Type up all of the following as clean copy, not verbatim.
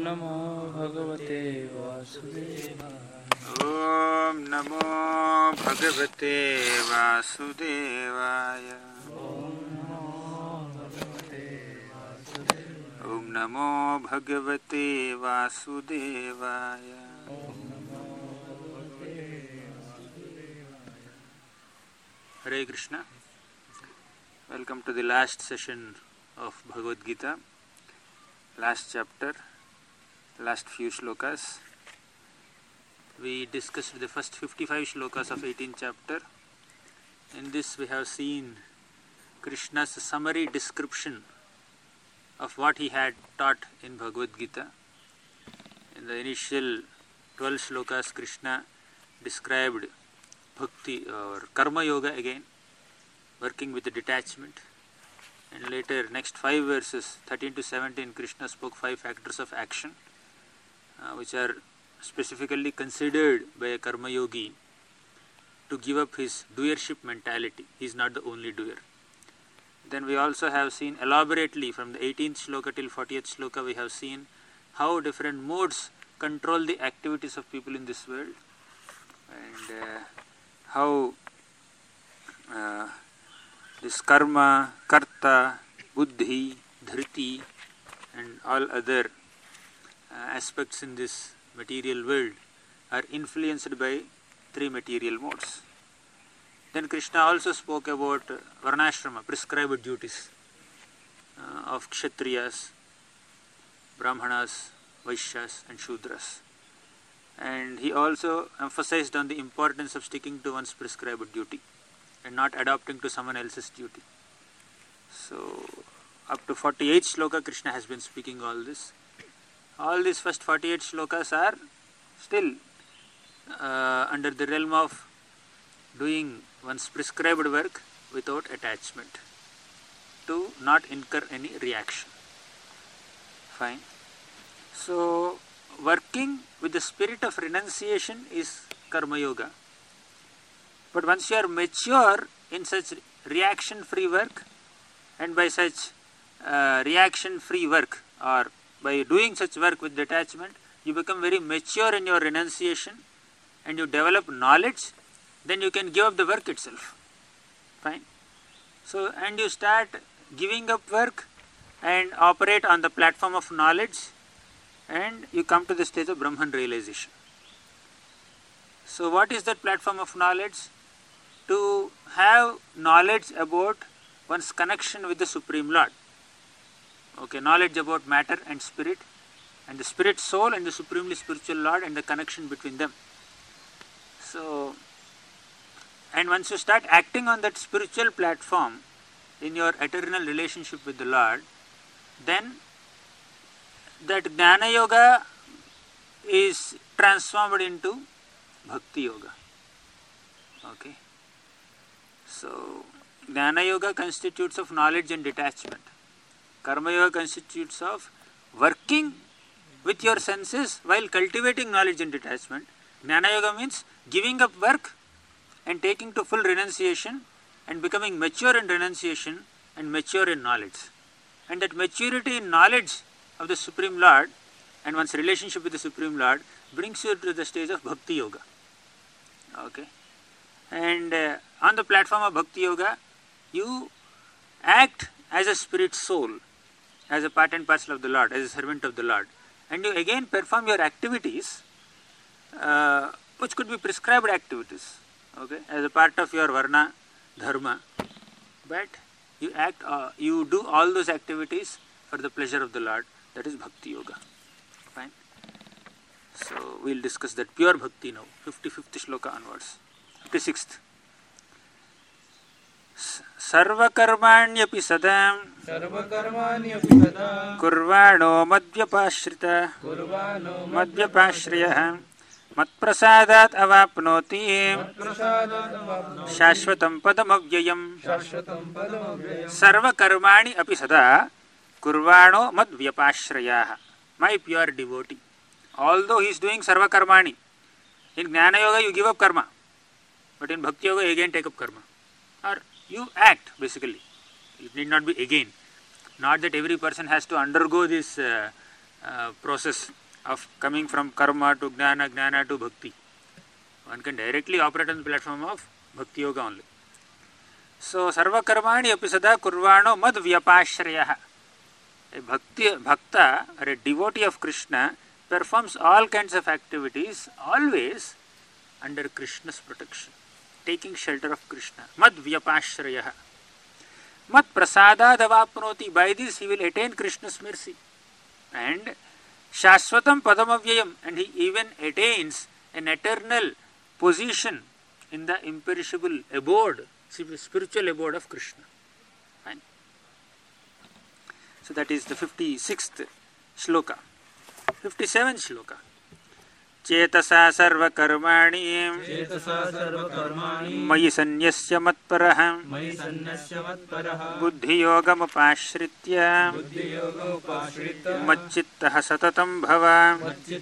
नमो भगवते वासुदेवाय। ओम नमो भगवते वासुदेवाय। ओम नमो भगवते वासुदेवाय। Hare Krishna. Welcome to the last session of Bhagavad Gita. Last chapter, last few shlokas. We discussed the first 55 shlokas of 18th chapter. In this we have seen Krishna's summary description of what he had taught in Bhagavad Gita. In the initial 12 shlokas, Krishna described bhakti or karma yoga again, working with the detachment. And later, next 5 verses, 13 to 17, Krishna spoke 5 factors of action, which are specifically considered by a karma yogi to give up his doership mentality. He is not the only doer. Then we also have seen elaborately from the 18th shloka till 40th shloka, we have seen how different modes control the activities of people in this world, and how this karma, karta, buddhi, dhriti and all other aspects in this material world are influenced by 3 material modes. Then Krishna also spoke about varnashrama, prescribed duties of kshatriyas, brahmanas, vaishyas and shudras. And he also emphasized on the importance of sticking to one's prescribed duty and not adopting to someone else's duty. So, up to 48 shloka, Krishna has been speaking all this. All these first 48 shlokas are still under the realm of doing one's prescribed work without attachment, to not incur any reaction. Fine. So, working with the spirit of renunciation is karma yoga. But once you are mature in such reaction-free work, and by such reaction-free work, or by doing such work with detachment, you become very mature in your renunciation and you develop knowledge, then you can give up the work itself. Fine. So, and you start giving up work and operate on the platform of knowledge, and you come to the stage of Brahman realization. So, what is that platform of knowledge? To have knowledge about one's connection with the Supreme Lord. Okay, knowledge about matter and spirit, and the spirit soul and the supremely spiritual Lord and the connection between them. So, and once you start acting on that spiritual platform in your eternal relationship with the Lord, then that Jnana Yoga is transformed into Bhakti Yoga. Okay. So, Jnana Yoga constitutes of knowledge and detachment. Karma Yoga constitutes of working with your senses while cultivating knowledge and detachment. Jnana Yoga means giving up work and taking to full renunciation and becoming mature in renunciation and mature in knowledge. And that maturity in knowledge of the Supreme Lord and one's relationship with the Supreme Lord brings you to the stage of Bhakti Yoga. Okay. And on the platform of Bhakti Yoga, you act as a spirit soul, as a part and parcel of the Lord, as a servant of the Lord. And you again perform your activities, which could be prescribed activities, okay, as a part of your varna dharma. But you act, you do all those activities for the pleasure of the Lord. That is Bhakti Yoga. Fine. So we'll discuss that pure Bhakti now, 55th shloka onwards. 56th. सर्वकर्माण्यपि सदा कुर्वाणो मद्व्यपाश्रियः मत्प्रसादात् अवाप्नोति शाश्वतं पदमव्ययम् सर्वकर्माणि अपि सदा कुर्वाणो मद्व्यपाश्रयाः. My pure devotee, although he is doing sarva karmani, in Jnana Yoga you give up karma, but in Bhakti Yoga you again take up karma, or you act basically. It need not be again. Not that every person has to undergo this process of coming from karma to jnana, jnana to bhakti. One can directly operate on the platform of bhakti yoga only. So, sarva karmani api sada kurvano mad vyapashrayah. A bhakta or a devotee of Krishna performs all kinds of activities always under Krishna's protection, taking shelter of Krishna. Mad vyapashrayah. Mat prasadad avapnoti. By this he will attain Krishna's mercy. And shashvatam padamavyayam. And he even attains an eternal position in the imperishable abode, spiritual abode of Krishna. Fine. So that is the 56th shloka. 57th shloka. Chetasa sarva karmani mayi sanyasya matparah buddhi yogam upashritya macchittah satatam bhava.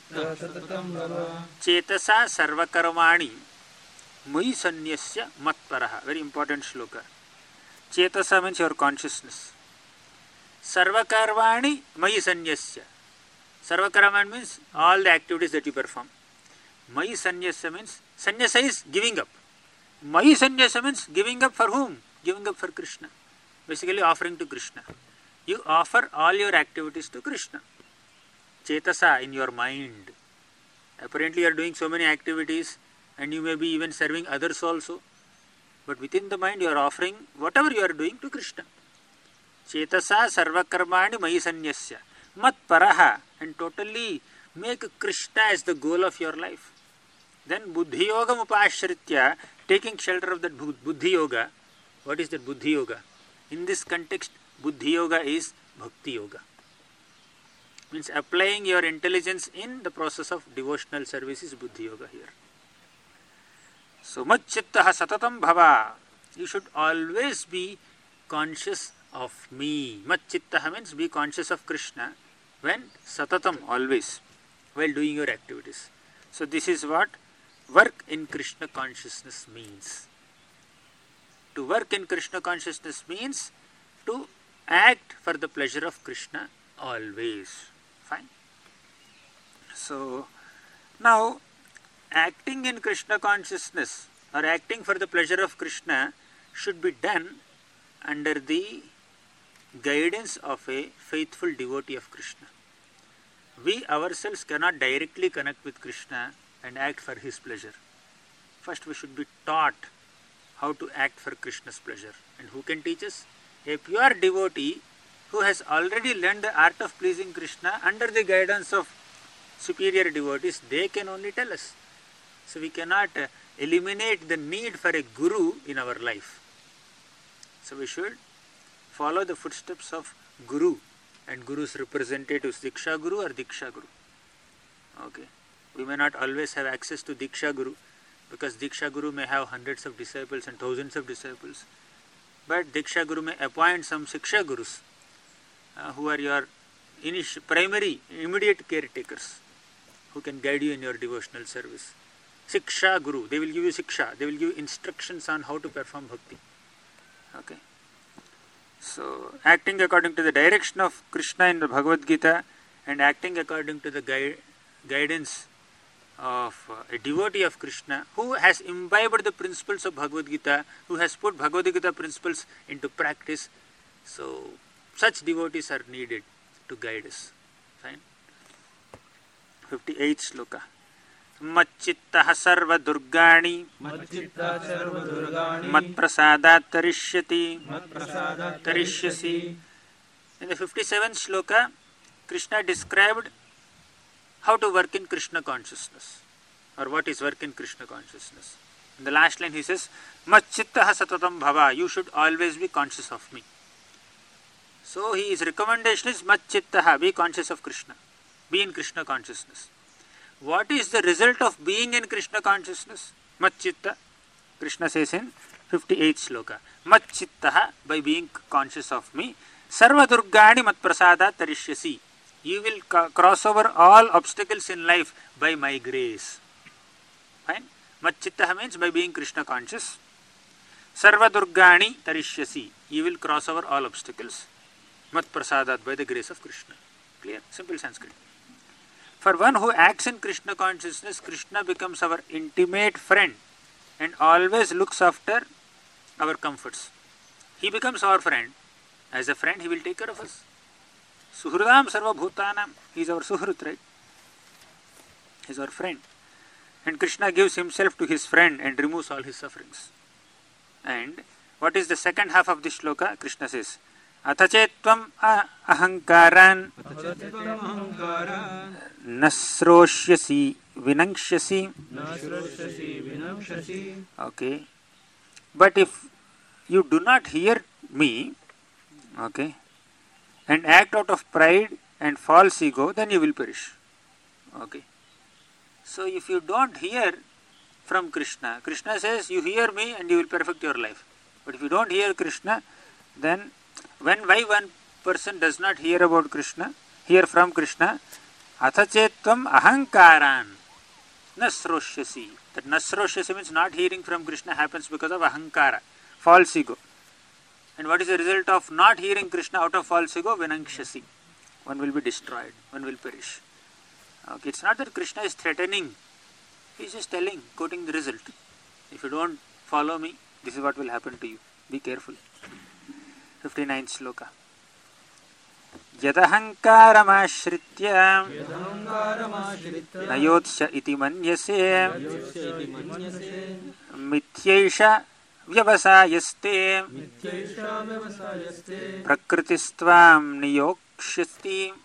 Chetasa sarva karmani mayi sanyasya matparah. Very important shloka. Chetasa means your consciousness. Sarva karmani mayi sanyasya. Sarva karmani means all the activities that you perform. Mayi sanyasa means, sanyasa is giving up. Mayi sanyasa means giving up for whom? Giving up for Krishna. Basically offering to Krishna. You offer all your activities to Krishna. Chetasa, in your mind. Apparently you are doing so many activities and you may be even serving others also. But within the mind you are offering whatever you are doing to Krishna. Chetasa sarva karmani mayi sanyasya. Mat paraha, and totally make Krishna as the goal of your life. Then buddhi yoga upashritya, taking shelter of that buddhi yoga. What is that buddhi yoga? In this context, buddhi yoga is bhakti yoga. Means applying your intelligence in the process of devotional service is buddhi yoga here. So macchittah satatam bhava. You should always be conscious of me. Macchittah means be conscious of Krishna. When? Satatam, always, while doing your activities. So this is what work in Krishna consciousness means. To work in Krishna consciousness means to act for the pleasure of Krishna always. Fine. So now acting in Krishna consciousness or acting for the pleasure of Krishna should be done under the guidance of a faithful devotee of Krishna. We ourselves cannot directly connect with Krishna and act for his pleasure. First we should be taught how to act for Krishna's pleasure. And who can teach us? A pure devotee who has already learned the art of pleasing Krishna under the guidance of superior devotees. They can only tell us. So we cannot eliminate the need for a guru in our life. So we should follow the footsteps of Guru and Guru's representatives, Diksha Guru or Diksha Guru. Okay. We may not always have access to Diksha Guru because Diksha Guru may have hundreds of disciples and thousands of disciples. But Diksha Guru may appoint some Siksha Gurus who are your primary, immediate caretakers who can guide you in your devotional service. Siksha Guru, they will give you Siksha, they will give you instructions on how to perform bhakti. Okay. So, acting according to the direction of Krishna in the Bhagavad Gita and acting according to the guidance of a devotee of Krishna who has imbibed the principles of Bhagavad Gita, who has put Bhagavad Gita principles into practice. So, such devotees are needed to guide us. Fine. 58th sloka. Macchittah sarva durgani matprasadat tarishyasi. In the 57th sloka, Krishna described how to work in Krishna consciousness, or what is work in Krishna consciousness. In the last line he says, Macchittah satatam bhava, you should always be conscious of me. So his recommendation is Macchittah, be conscious of Krishna, be in Krishna consciousness. What is the result of being in Krishna consciousness? Macchitta. Krishna says in 58th sloka. Macchittaha, by being conscious of me. Sarva durgani matprasada tarishyasi. You will cross over all obstacles in life by my grace. Fine. Macchittaha means by being Krishna conscious. Sarva durgani tarishyasi. You will cross over all obstacles. Matprasadat, by the grace of Krishna. Clear? Simple Sanskrit. For one who acts in Krishna consciousness, Krishna becomes our intimate friend and always looks after our comforts. He becomes our friend. As a friend, he will take care of us. Suhridam sarva bhutanam. He is our suhrit, right? He is our friend. And Krishna gives himself to his friend and removes all his sufferings. And what is the second half of this shloka? Krishna says, Athachetvam ahankaran nasroshyasi vinangshyasi. Okay. But if you do not hear me, okay, and act out of pride and false ego, then you will perish. Okay. So if you don't hear from Krishna, Krishna says you hear me and you will perfect your life. But if you don't hear Krishna, then why one person does not hear about Krishna, hear from Krishna, athachetvam ahankaran nasroshyasi. That nasroshyasi means not hearing from Krishna happens because of ahankara, false ego. And what is the result of not hearing Krishna out of false ego? Vinangshyasi. One will be destroyed, one will perish. Okay, it's not that Krishna is threatening, he is just telling, quoting the result. If you don't follow me, this is what will happen to you. Be careful. 59th sloka. Yadahankaramashritya nayotsya iti manyase mityaisha vyavasayaste prakritistvam niyokshati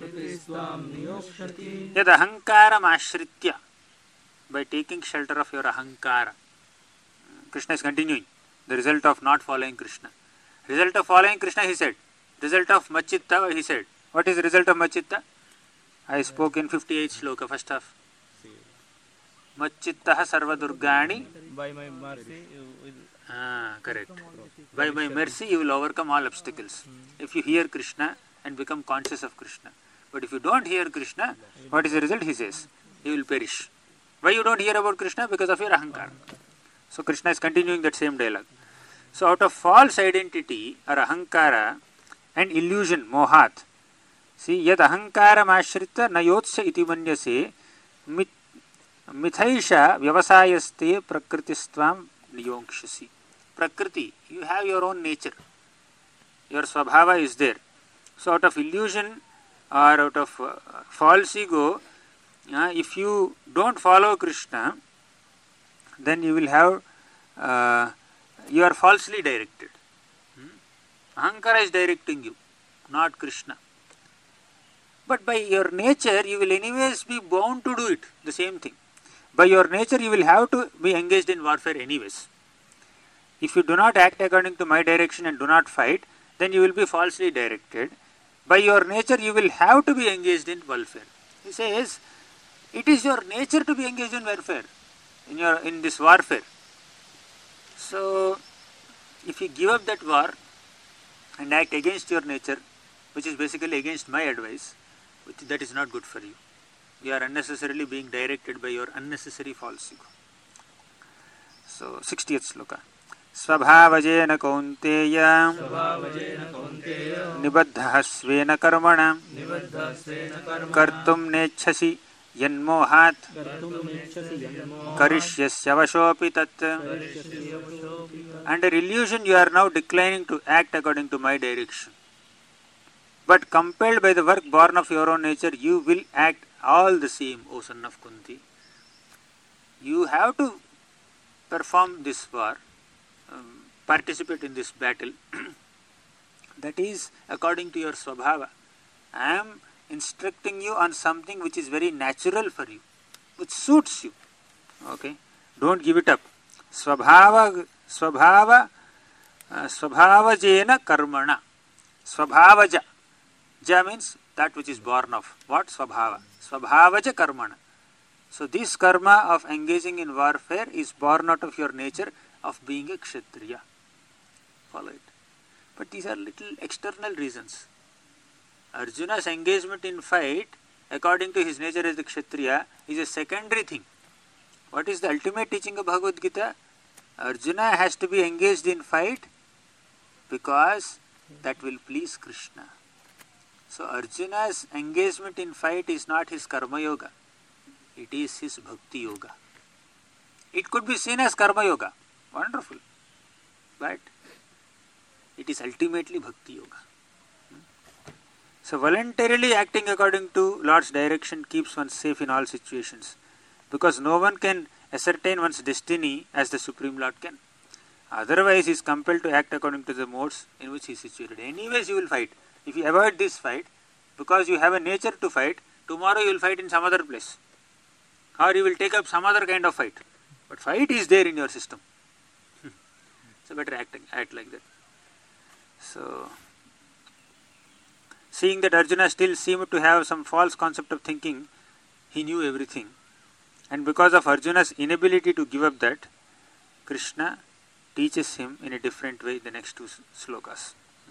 yadahankaramashritya. By taking shelter of your ahankara. Krishna is continuing. The result of not following Krishna. Result of following Krishna, he said. Result of machitta, he said. What is the result of machitta? I spoke in 58th shloka, first half. Machittaha sarva durgani. By my mercy, you will... Correct. By my mercy, you will overcome all obstacles. If you hear Krishna and become conscious of Krishna. But if you don't hear Krishna, what is the result? He says, you will perish. Why you don't hear about Krishna? Because of your ahankara. So Krishna is continuing that same dialogue. So out of false identity or ahankara and illusion, mohat, see, yad ahankaram ashrita nayotsya iti manyase mithaisha vyavasayaste prakritistvam niyokshasi. Prakriti, you have your own nature. Your svabhava is there. So out of illusion or out of false ego, if you don't follow Krishna, then you will have, you are falsely directed. Ahankara is directing you, not Krishna. But by your nature, you will anyways be bound to do it, the same thing. By your nature, you will have to be engaged in warfare anyways. If you do not act according to my direction and do not fight, then you will be falsely directed. By your nature, you will have to be engaged in warfare. He says, it is your nature to be engaged in warfare, in this warfare. So, if you give up that war and act against your nature, which is basically against my advice, that is not good for you. You are unnecessarily being directed by your unnecessary false ego. So, 60th sloka. Svabhavajena kaunteya nibaddha svena karmana kartum nechasi yanmohat karishyasya vashopi tat. Under illusion you are now declining to act according to my direction. But compelled by the work born of your own nature, you will act all the same, O son of Kunti. You have to perform this war, participate in this battle. That is according to your svabhava. I am instructing you on something which is very natural for you, which suits you. Okay? Don't give it up. Svabhavajena karmana. Svabhavaja. Ja means that which is born of. What? Svabhava. Svabhavaja karmana. So this karma of engaging in warfare is born out of your nature of being a kshatriya. Follow it. But these are little external reasons. Arjuna's engagement in fight, according to his nature as the kshatriya, is a secondary thing. What is the ultimate teaching of Bhagavad Gita? Arjuna has to be engaged in fight because that will please Krishna. So Arjuna's engagement in fight is not his karma yoga, it is his bhakti yoga. It could be seen as karma yoga, wonderful, but it is ultimately bhakti yoga. So voluntarily acting according to Lord's direction keeps one safe in all situations, because no one can ascertain one's destiny as the Supreme Lord can. Otherwise he is compelled to act according to the modes in which he is situated. Anyways you will fight. If you avoid this fight, because you have a nature to fight, tomorrow you will fight in some other place. Or you will take up some other kind of fight. But fight is there in your system. So better act like that. So, seeing that Arjuna still seemed to have some false concept of thinking he knew everything, and because of Arjuna's inability to give up that, Krishna teaches him in a different way in the next two slokas.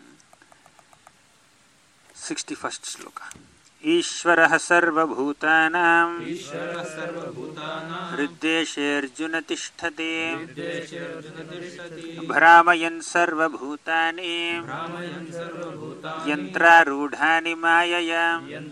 61st sloka. ईश्वरः सर्वभूतानां हृद्देशेऽर्जुन तिष्ठति भ्रामयन् सर्वभूतानि यन्त्रारूढानि मायया.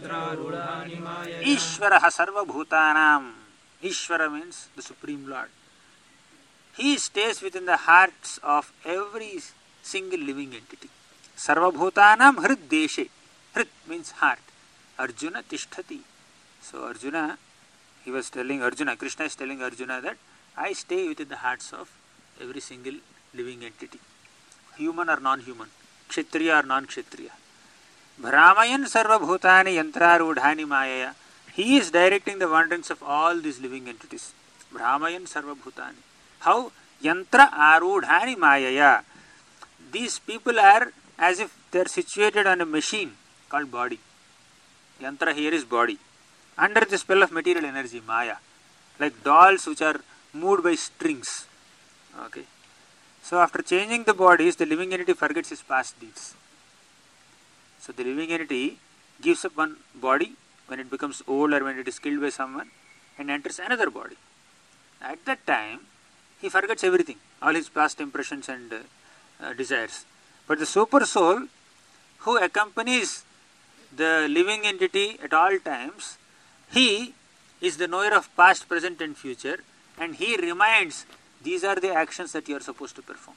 ईश्वरः सर्वभूतानां. Ishvara means the Supreme Lord. He stays within the hearts of every single living entity. Sarvabhutanam hriddeshe. Hrid means heart. Arjuna tishtati. So Arjuna, Krishna is telling Arjuna that I stay within the hearts of every single living entity. Human or non-human. Kshatriya or non-kshatriya. Bhramayan sarvabhutani yantrarudhani mayaya. He is directing the wanderings of all these living entities. Bhramayan sarvabhutani. How? Yantra arudhani mayaya. These people are as if they are situated on a machine called body. Yantra here is body. Under the spell of material energy, maya. Like dolls which are moved by strings. Okay. So after changing the bodies, the living entity forgets his past deeds. So the living entity gives up one body when it becomes old or when it is killed by someone and enters another body. At that time, he forgets everything, all his past impressions and desires. But the super soul who accompanies the living entity at all times, he is the knower of past, present and future, and he reminds these are the actions that you are supposed to perform.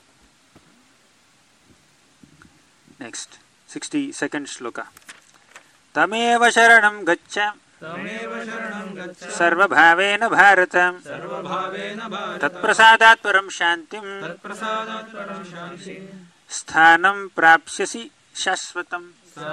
Next, 62nd shloka. Tameva sharanam gaccha sarvabhavena bharata tatprasadat param shantim sthanam prapsyasi shashvatam.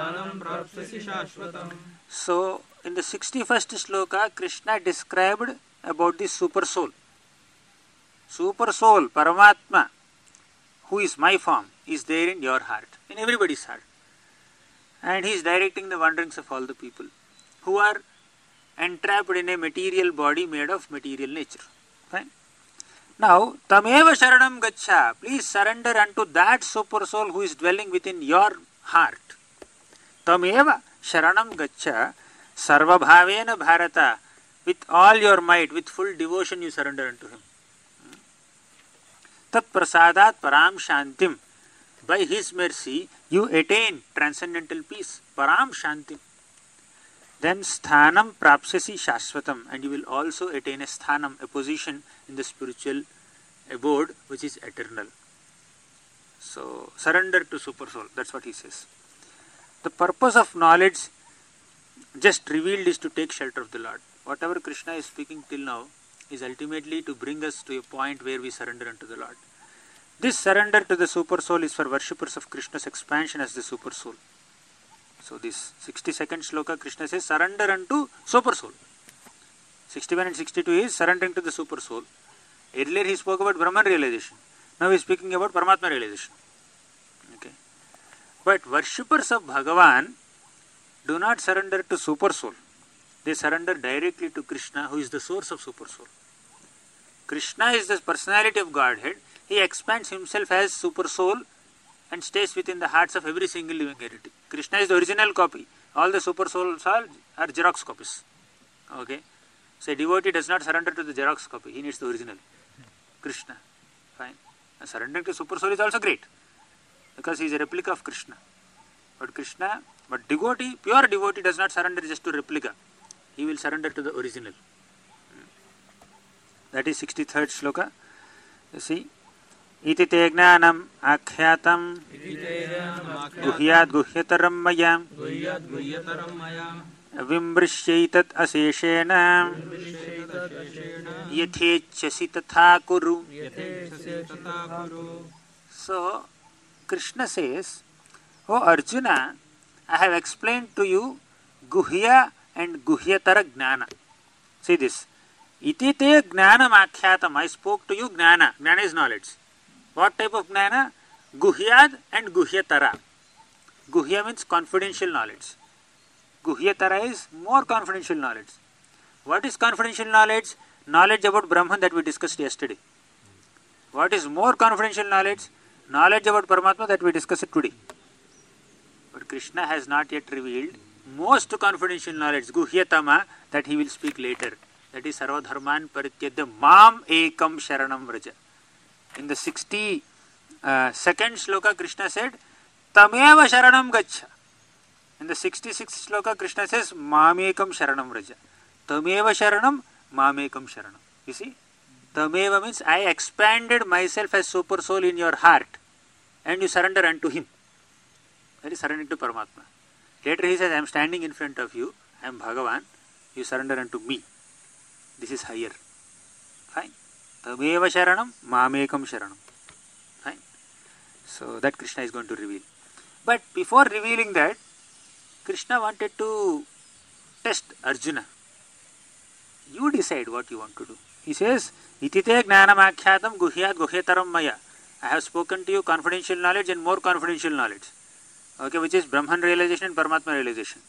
So, in the 61st shloka, Krishna described about the super soul. Super soul, Paramatma, who is my form, is there in your heart, in everybody's heart. And he is directing the wanderings of all the people who are entrapped in a material body made of material nature. Fine. Now, Tameva Sharanam Gaccha, please surrender unto that super soul who is dwelling within your heart. Tameva Sharanam Gaccha Sarvabhavena Bharata, with all your might, with full devotion you surrender unto him. Tat prasadat param shantim. By his mercy you attain transcendental peace. Param shantim. Then sthanam prapsyasi shashvatam, and you will also attain a sthanam, a position in the spiritual abode which is eternal. So surrender to super soul, that's what he says. The purpose of knowledge just revealed is to take shelter of the Lord. Whatever Krishna is speaking till now is ultimately to bring us to a point where we surrender unto the Lord. This surrender to the super soul is for worshippers of Krishna's expansion as the super soul. So this 62nd shloka, Krishna says surrender unto super soul. 61 and 62 is surrendering to the super soul. Earlier he spoke about Brahman realization. Now he is speaking about Paramatma realization. Okay. But worshippers of Bhagavan do not surrender to super soul. They surrender directly to Krishna, who is the source of super soul. Krishna is the personality of Godhead. He expands himself as super soul and stays within the hearts of every single living entity. Krishna is the original copy. All the super souls are Xerox copies. Okay. So a devotee does not surrender to the Xerox copy. He needs the original. Krishna. Fine. Surrendering to super soul is also great, because he is a replica of Krishna. But Krishna But devotee, pure devotee does not surrender just to replica. He will surrender to the original. That is 63rd sloka. You see, iti te jnanam akhyatam guhyat guhyataram maya vimrishyaitat aseshena yathechasi tatha kuru. So, Krishna says, "Oh Arjuna, I have explained to you guhya and guhyatara jnana." See this. Iti te jnanam akhyatam. I spoke to you jnana. Jnana is knowledge. What type of jnana? Guhyad and guhyatara. Guhya means confidential knowledge. Guhyatara is more confidential knowledge. What is confidential knowledge? Knowledge about Brahman that we discussed yesterday. What is more confidential knowledge? Knowledge about Paramatma that we discussed today. But Krishna has not yet revealed most confidential knowledge, Guhyatama, that he will speak later. That is Sarvadharman Parityajya Mam Ekam Sharanam Vraja. In the 62nd sloka, Krishna said, Tameva Sharanam Gacha. In the 66th sloka, Krishna says, Mamekam Sharanam Vraja. Tameva Sharanam, Mamekam Sharanam. You see? Tameva means I expanded myself as super soul in your heart and you surrender unto him. That is surrendering to Paramatma. Later he says, I am standing in front of you, I am Bhagavan, you surrender unto me. This is higher. Fine. Tameva Sharanam, Mamekam Sharanam. Fine. So that Krishna is going to reveal. But before revealing that, Krishna wanted to test Arjuna. You decide what you want to do. He says, Iti te jnanam akhyatam guhyat guhyataram maya. I have spoken to you confidential knowledge and more confidential knowledge. Okay, which is Brahman realization and Paramatma realization.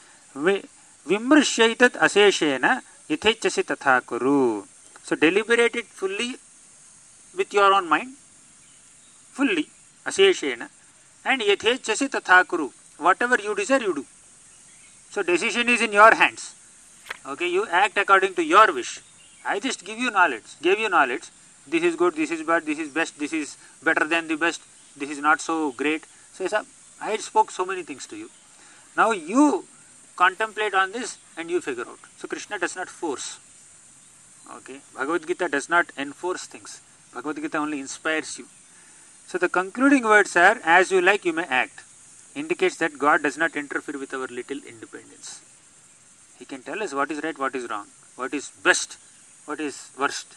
Vimrishyaitat aseshena yathechasi tatha kuru. So deliberate it fully with your own mind. Fully. Aseshena. And yathechasi tatha kuru. Whatever you desire, you do. So decision is in your hands. Okay, you act according to your wish. I just gave you knowledge. This is good, this is bad, this is best, this is better than the best, this is not so great. So I spoke so many things to you. Now you contemplate on this and you figure out. So Krishna does not force. Okay, Bhagavad Gita does not enforce things. Bhagavad Gita only inspires you. So the concluding words are, as you like, you may act. Indicates that God does not interfere with our little independence. He can tell us what is right, what is wrong, what is best, what is worst,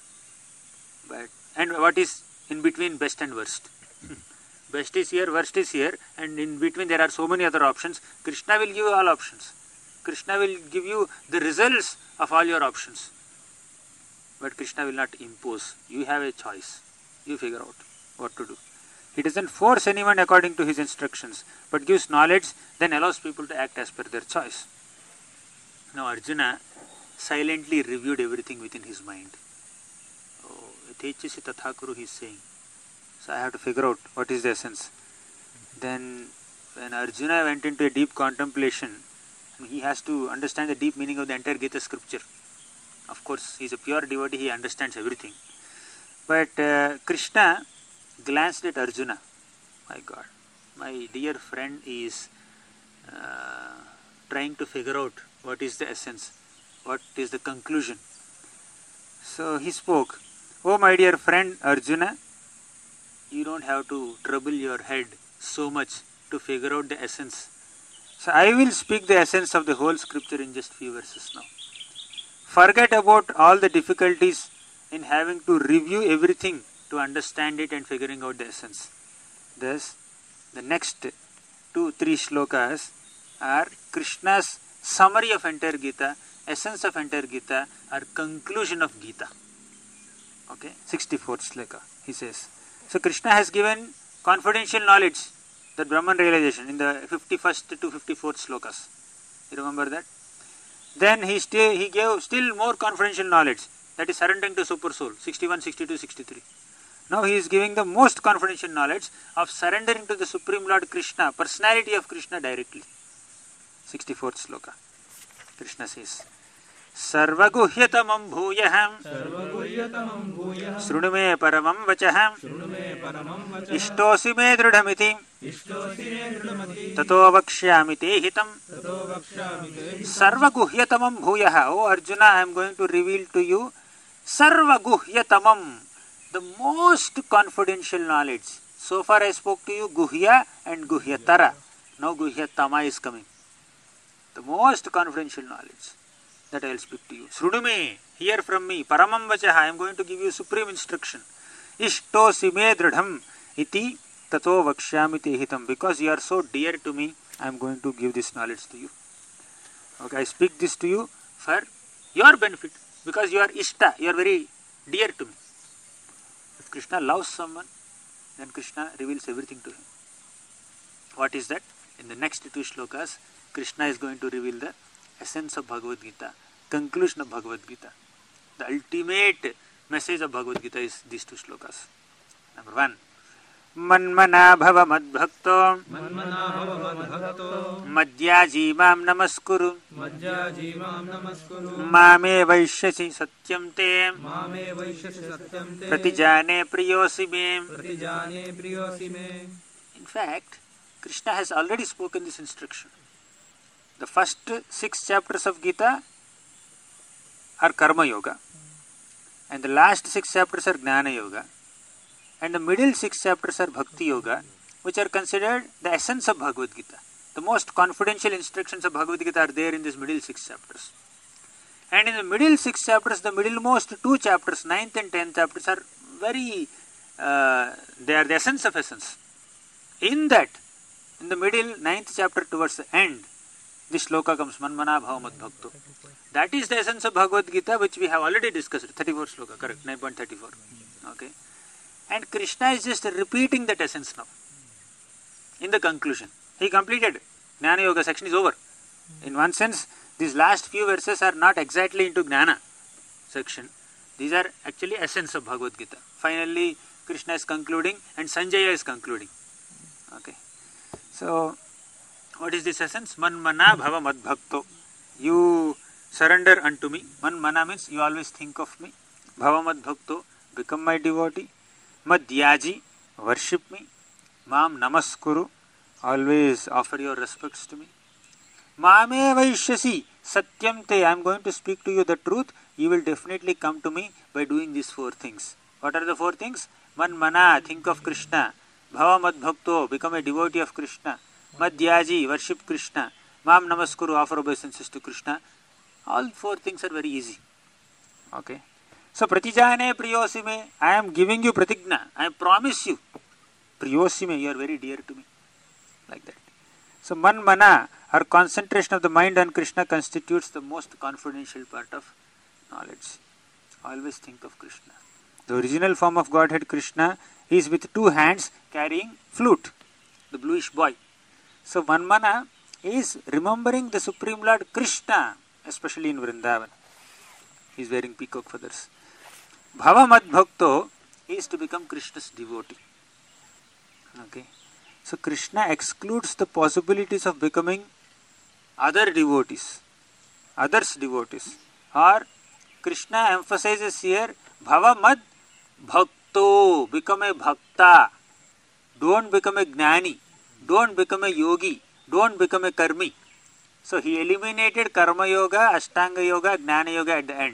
and what is in between best and worst. Best is here, worst is here, and in between there are so many other options. Krishna will give you all options. Krishna will give you the results of all your options. But Krishna will not impose. You have a choice. You figure out what to do. He doesn't force anyone according to his instructions, but gives knowledge, then allows people to act as per their choice. Now Arjuna silently reviewed everything within his mind. Oh, Yathechasi tatha kuru, he is saying. So I have to figure out what is the essence. Then when Arjuna went into a deep contemplation, he has to understand the deep meaning of the entire Gita scripture. Of course, he is a pure devotee, he understands everything. But Krishna glanced at Arjuna. My God, my dear friend is trying to figure out what is the essence, what is the conclusion. So he spoke, Oh my dear friend Arjuna, you don't have to trouble your head so much to figure out the essence. So I will speak the essence of the whole scripture in just few verses now. Forget about all the difficulties in having to review everything to understand it and figuring out the essence. Thus, the next 2-3 shlokas are Krishna's summary of entire Gita, essence of entire Gita, or conclusion of Gita. Okay, 64th sloka, he says. So Krishna has given confidential knowledge, the Brahman realization, in the 51st to 54th slokas. You remember that? Then he gave still more confidential knowledge, that is surrendering to Super Soul, 61, 62, 63. Now he is giving the most confidential knowledge of surrendering to the Supreme Lord Krishna, personality of Krishna directly. 64th sloka. Krishna says, सर्वगुह्यतमं भूयः शृणु मे परमं वचः इष्टोऽसि मे दृढमिति ततो वक्ष्यामि ते हितम् सर्वगुह्यतमं भूयः. ओ Arjuna, I am going to reveal to you sarvaguhyatamam, the most confidential knowledge. So far I spoke to you Guhya and Guhyatara. Now Guhyatama is coming. The most confidential knowledge that I will speak to you. Srudume, hear from me. Paramam vachaha, I am going to give you supreme instruction. Ishtosi me dridham iti tato vakshyami te hitam. Because you are so dear to me, I am going to give this knowledge to you. Okay, I speak this to you for your benefit. Because you are Ishta, you are very dear to me. If Krishna loves someone, then Krishna reveals everything to him. What is that? In the next two shlokas, Krishna is going to reveal the essence of Bhagavad Gita, conclusion of Bhagavad Gita. The ultimate message of Bhagavad Gita is these two shlokas. Number 1. Manmana bhava madbhakto madhyaji mam namaskuru mame vaishyasi satyam te pratijane priyosi me. In fact, Krishna has already spoken this instruction. The first 6 chapters of Gita are Karma Yoga, and the last 6 chapters are Jnana Yoga, and the middle 6 chapters are Bhakti Yoga, which are considered the essence of Bhagavad Gita. The most confidential instructions of Bhagavad Gita are there in these middle 6 chapters. And in the middle 6 chapters, the middlemost 2 chapters, 9th and 10th chapters, are very, they are the essence of essence. In that, in the middle 9th chapter towards the end, this shloka comes, Manmana bhava madbhakto. That is the essence of Bhagavad Gita, which we have already discussed. 34 shloka, correct, 9.34. Okay. And Krishna is just repeating that essence now. In the conclusion, he completed. Jnana Yoga section is over. In one sense, these last few verses are not exactly into Jnana section. These are actually essence of Bhagavad Gita. Finally, Krishna is concluding and Sanjaya is concluding. Okay. So, what is this essence? Manmana bhava madbhakto. You surrender unto me. Manmana means you always think of me. Bhava madbhakto, become my devotee. Madhyaji, worship me. Mam namaskuru, always offer your respects to me. Mame vaishyasi, satyam te, I am going to speak to you the truth. You will definitely come to me by doing these 4 things. What are the 4 things? Manmana, think of Krishna. Bhava madbhakto, become a devotee of Krishna. Madhyaji, worship Krishna. Mam namaskuru, offer obeisances to Krishna. All 4 things are very easy. Okay. So, pratijane priyosime, I am giving you pratigna. I promise you. Priyosime, you are very dear to me. Like that. So, manmana, or concentration of the mind on Krishna, constitutes the most confidential part of knowledge. Always think of Krishna. The original form of Godhead Krishna is with 2 hands carrying flute, the bluish boy. So, manmana is remembering the Supreme Lord Krishna, especially in Vrindavan. He is wearing peacock feathers. Bhava madbhakto is to become Krishna's devotee. Okay. So Krishna excludes the possibilities of becoming other devotees, others' devotees. Or Krishna emphasizes here, Bhava madbhakto, become a bhakta. Don't become a jnani. Don't become a yogi. Don't become a karmi. So he eliminated karma yoga, ashtanga yoga, jnana yoga at the end.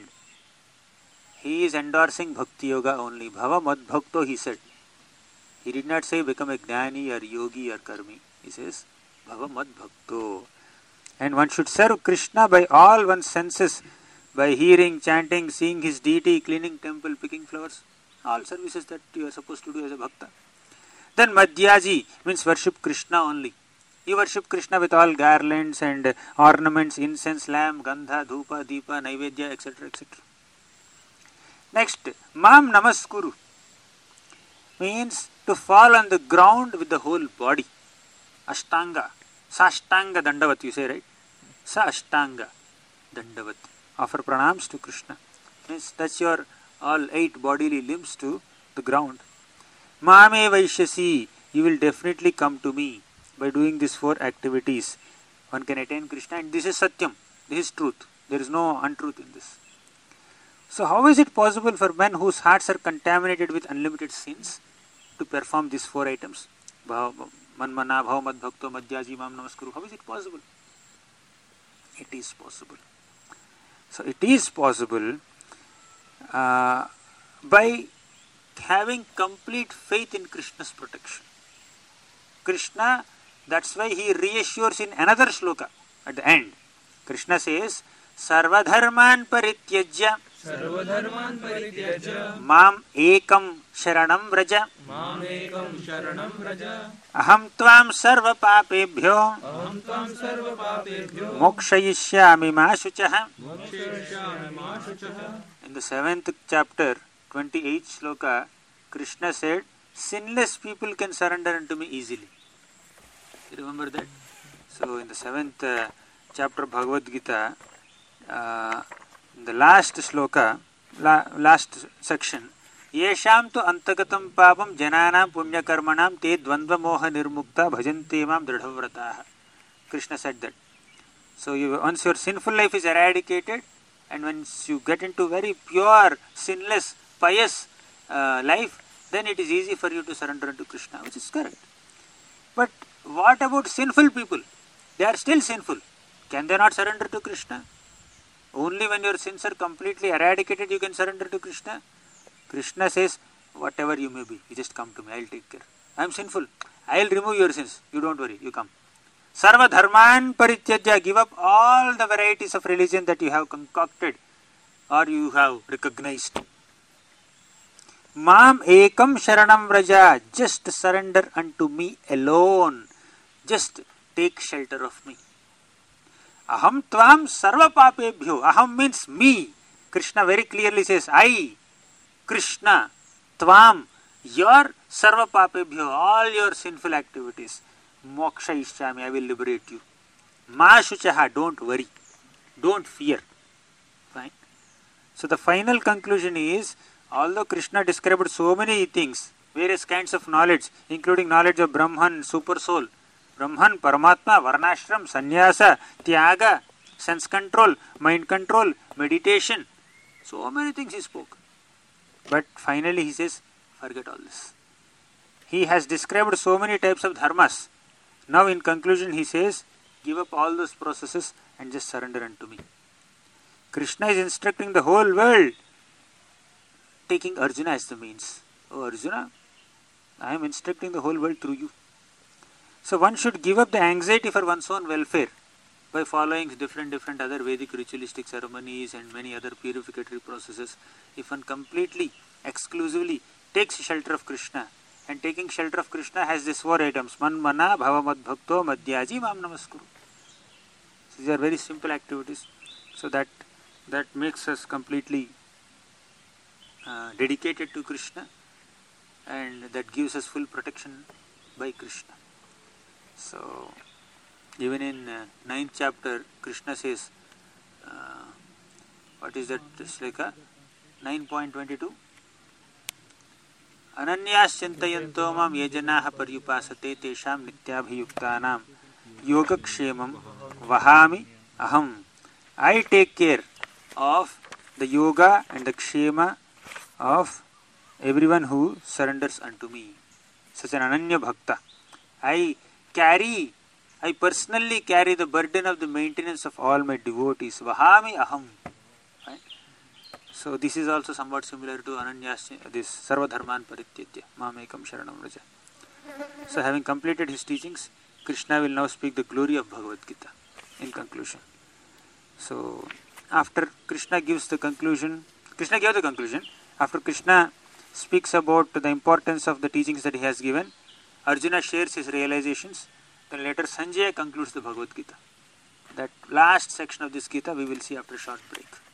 He is endorsing bhakti yoga only. Bhava madbhakto, he said. He did not say become a jnani or yogi or karmi. He says bhava madbhakto. And one should serve Krishna by all one's senses, by hearing, chanting, seeing his deity, cleaning temple, picking flowers. All services that you are supposed to do as a bhakta. Then madhyaji means worship Krishna only. You worship Krishna with all garlands and ornaments, incense, lamp, gandha, dhupa, deepa, naivedya, etc. etc. Next, mam namaskuru means to fall on the ground with the whole body. Ashtanga, sashtanga dandavat, you say, right? Sa ashtanga dandavat. Offer pranams to Krishna. Means touch your all 8 bodily limbs to the ground. Mame vaishyasi, you will definitely come to me by doing these 4 activities. One can attain Krishna, and this is satyam, this is truth. There is no untruth in this. So how is it possible for men whose hearts are contaminated with unlimited sins to perform these 4 items? Manmana, bhav, mad bhakto, madhyaji, mam namaskuru. How is it possible? It is possible. So it is possible by having complete faith in Krishna's protection. Krishna, that's why he reassures in another shloka at the end. Krishna says, Sarvadharman parityajya Mam ekam sharanam vraja Aham tvam sarva papebhyo mokshayishyami ma shuchaha. In the 7th chapter, 28th shloka, Krishna said, sinless people can surrender unto me easily. You remember that? So in the 7th chapter of Bhagavad Gita, the last shloka, last section, Yesham tu antagatam papam jananam punyakarmanam te dvandva moha nirmukta bhajante mam dridhavrataha. Krishna said that. So once your sinful life is eradicated, and once you get into very pure, sinless, pious life, then it is easy for you to surrender to Krishna, which is correct. But what about sinful people? They are still sinful. Can they not surrender to Krishna? Only when your sins are completely eradicated, you can surrender to Krishna. Krishna says, whatever you may be, you just come to me, I will take care. I am sinful. I will remove your sins. You don't worry, you come. Sarva dharman parityajya, give up all the varieties of religion that you have concocted or you have recognized. Mam ekam sharanam vraja, just surrender unto me alone. Just take shelter of me. Aham tvam sarva papebhyo. Aham means me. Krishna very clearly says, I, Krishna, tvam, your sarva papebhyo, all your sinful activities. Moksha ishyami, I will liberate you. Ma shuchaha, don't worry. Don't fear. Fine. So the final conclusion is, although Krishna described so many things, various kinds of knowledge, including knowledge of Brahman, super soul, Brahman, Paramatma, Varnashram, Sannyasa, Tyaga, sense control, mind control, meditation. So many things he spoke. But finally he says, forget all this. He has described so many types of dharmas. Now in conclusion he says, give up all those processes and just surrender unto me. Krishna is instructing the whole world, taking Arjuna as the means. Oh Arjuna, I am instructing the whole world through you. So one should give up the anxiety for one's own welfare by following different other Vedic ritualistic ceremonies and many other purificatory processes. If one completely, exclusively takes shelter of Krishna, and taking shelter of Krishna has these 4 items, Manmana, Bhava, Mad Bhakto, Madhyaji, Mam Namaskuru. These are very simple activities. So that makes us completely dedicated to Krishna, and that gives us full protection by Krishna. So, even in 9th chapter, Krishna says, what is that Shleka? 9.22. Ananyas chintayanto mam yejanaha paryupasate tesham nityabhiyuktanam yogakshemam vahami aham. I take care of the yoga and the kshema of everyone who surrenders unto me. Such an ananya bhakta. I personally carry the burden of the maintenance of all my devotees. Vahami aham. Right? So this is also somewhat similar to Ananyas, this Sarva Dharman Parityajya, Mamekam Sharanam Vraja. So having completed his teachings, Krishna will now speak the glory of Bhagavad Gita in conclusion. So after Krishna gives the conclusion, Krishna gave the conclusion. After Krishna speaks about the importance of the teachings that he has given, Arjuna shares his realizations. Then later Sanjaya concludes the Bhagavad Gita. That last section of this Gita we will see after a short break.